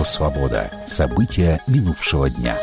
Радио «Свобода». События минувшего дня.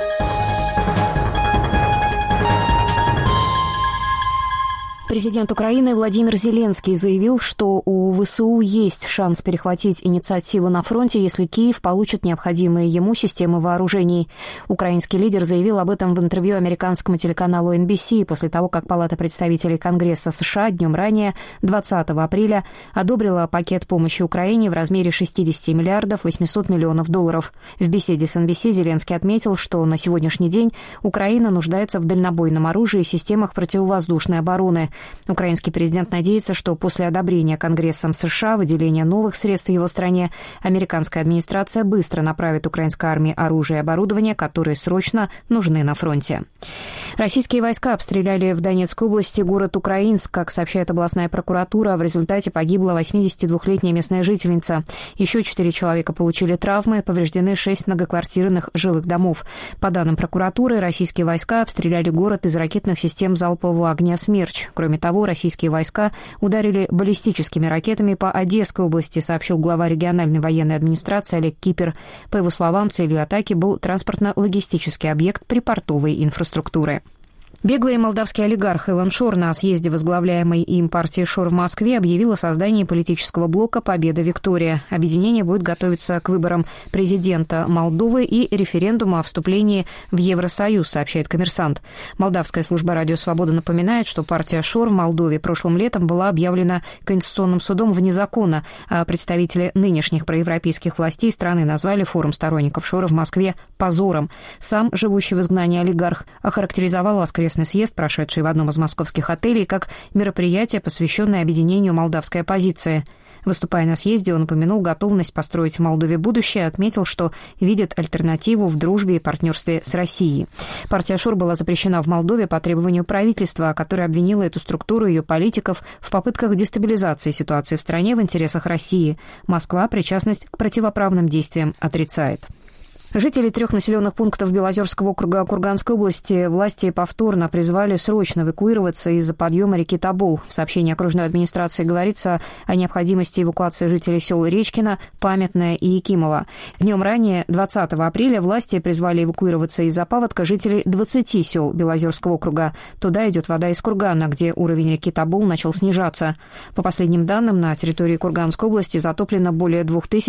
Президент Украины Владимир Зеленский заявил, что у ВСУ есть шанс перехватить инициативу на фронте, если Киев получит необходимые ему системы вооружений. Украинский лидер заявил об этом в интервью американскому телеканалу NBC после того, как Палата представителей Конгресса США днем ранее, 20 апреля, одобрила пакет помощи Украине в размере 60 миллиардов 800 миллионов долларов. В беседе с NBC Зеленский отметил, что на сегодняшний день Украина нуждается в дальнобойном оружии и системах противовоздушной обороны. Украинский президент надеется, что после одобрения Конгрессом США выделения новых средств в его стране американская администрация быстро направит украинской армии оружие и оборудование, которые срочно нужны на фронте. Российские войска обстреляли в Донецкой области город Украинск. Как сообщает областная прокуратура, в результате погибла 82-летняя местная жительница. Еще 4 человека получили травмы, повреждены 6 многоквартирных жилых домов. По данным прокуратуры, российские войска обстреляли город из ракетных систем залпового огня «Смерч». Кроме того, российские войска ударили баллистическими ракетами по Одесской области, сообщил глава региональной военной администрации Олег Кипер. По его словам, целью атаки был транспортно-логистический объект припортовой инфраструктуры. Беглый молдавский олигарх Илон Шор на съезде возглавляемой им партии Шор в Москве объявил о создании политического блока «Победа-Виктория». Объединение будет готовиться к выборам президента Молдовы и референдуму о вступлении в Евросоюз, сообщает «Коммерсант». Молдавская служба «Радио Свобода» напоминает, что партия Шор в Молдове прошлым летом была объявлена Конституционным судом вне закона, а представители нынешних проевропейских властей страны назвали форум сторонников Шора в Москве позором. Сам живущий в изгнании олигарх охарактеризовал воскресный съезд, прошедший в одном из московских отелей, как мероприятие, посвященное объединению молдавской оппозиции. Выступая на съезде, он упомянул готовность построить в Молдове будущее и отметил, что видит альтернативу в дружбе и партнерстве с Россией. Партия Шор была запрещена в Молдове по требованию правительства, которое обвинило эту структуру и ее политиков в попытках дестабилизации ситуации в стране в интересах России. Москва причастность к противоправным действиям отрицает. Жители 3 населенных пунктов Белозерского округа Курганской области власти повторно призвали срочно эвакуироваться из-за подъема реки Тобол. В сообщении окружной администрации говорится о необходимости эвакуации жителей сел Речкино, Памятное и Якимово. Днем ранее, 20 апреля, власти призвали эвакуироваться из-за паводка жителей 20 сел Белозерского округа. Туда идет вода из Кургана, где уровень реки Тобол начал снижаться. По последним данным, на территории Курганской области затоплено более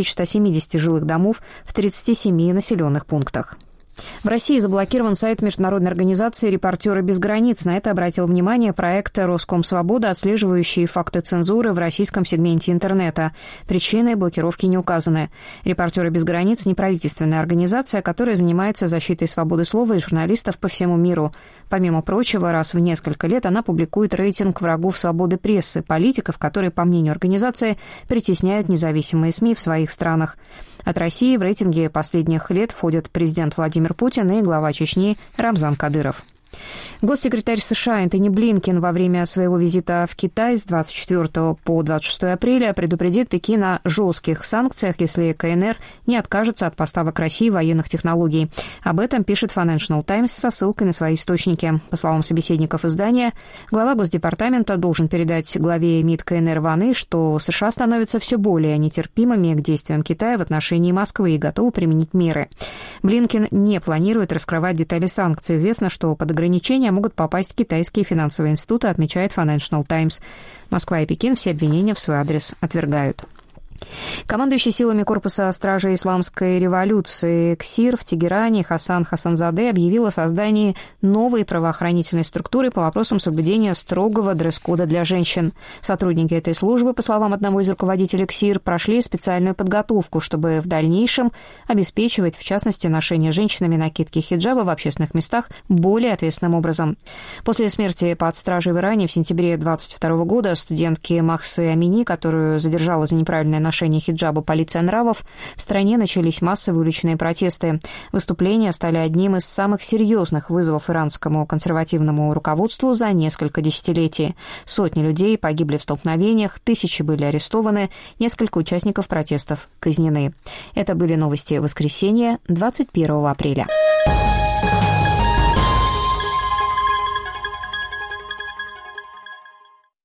2170 жилых домов в 37 населенных пунктах. В России заблокирован сайт международной организации «Репортеры без границ». На это обратил внимание проект «Роскомсвобода», отслеживающий факты цензуры в российском сегменте интернета. Причины блокировки не указаны. «Репортеры без границ» — неправительственная организация, которая занимается защитой свободы слова и журналистов по всему миру. Помимо прочего, раз в несколько лет она публикует рейтинг врагов свободы прессы, политиков, которые, по мнению организации, притесняют независимые СМИ в своих странах. От России в рейтинге последних лет входят президент Владимир Путин и глава Чечни Рамзан Кадыров. Госсекретарь США Энтони Блинкен во время своего визита в Китай с 24 по 26 апреля предупредит Пекин о жестких санкциях, если КНР не откажется от поставок России военных технологий. Об этом пишет Financial Times со ссылкой на свои источники. По словам собеседников издания, глава Госдепартамента должен передать главе МИД КНР Ван И, что США становятся все более нетерпимыми к действиям Китая в отношении Москвы и готовы применить меры. Блинкен не планирует раскрывать детали санкций. Известно, что под ограничения могут попасть китайские финансовые институты, отмечает Financial Times. Москва и Пекин все обвинения в свой адрес отвергают. Командующий силами корпуса стражей исламской революции КСИР в Тегеране Хасан Хасанзаде объявил о создании новой правоохранительной структуры по вопросам соблюдения строгого дресс-кода для женщин. Сотрудники этой службы, по словам одного из руководителей КСИР, прошли специальную подготовку, чтобы в дальнейшем обеспечивать, в частности, ношение женщинами накидки хиджаба в общественных местах более ответственным образом. После смерти под стражей в Иране в сентябре 2022 года студентки Махсы Амини, которую задержала за неправильное ношение хиджаба полиция нравов, в стране начались массовые уличные протесты. Выступления стали одним из самых серьезных вызовов иранскому консервативному руководству за несколько десятилетий. Сотни людей погибли в столкновениях, тысячи были арестованы, несколько участников протестов казнены. Это были новости воскресенья, 21 апреля.